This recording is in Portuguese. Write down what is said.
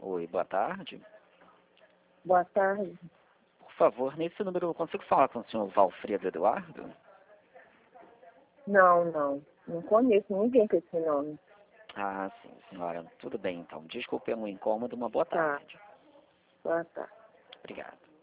Oi, boa tarde. Boa tarde. Por favor, nesse número eu consigo falar com o senhor Valfredo Eduardo? Não conheço ninguém com esse nome. Ah, sim, senhora. Tudo bem, então. Desculpe o incômodo. Uma boa Tá, tarde. boa tarde. Obrigado.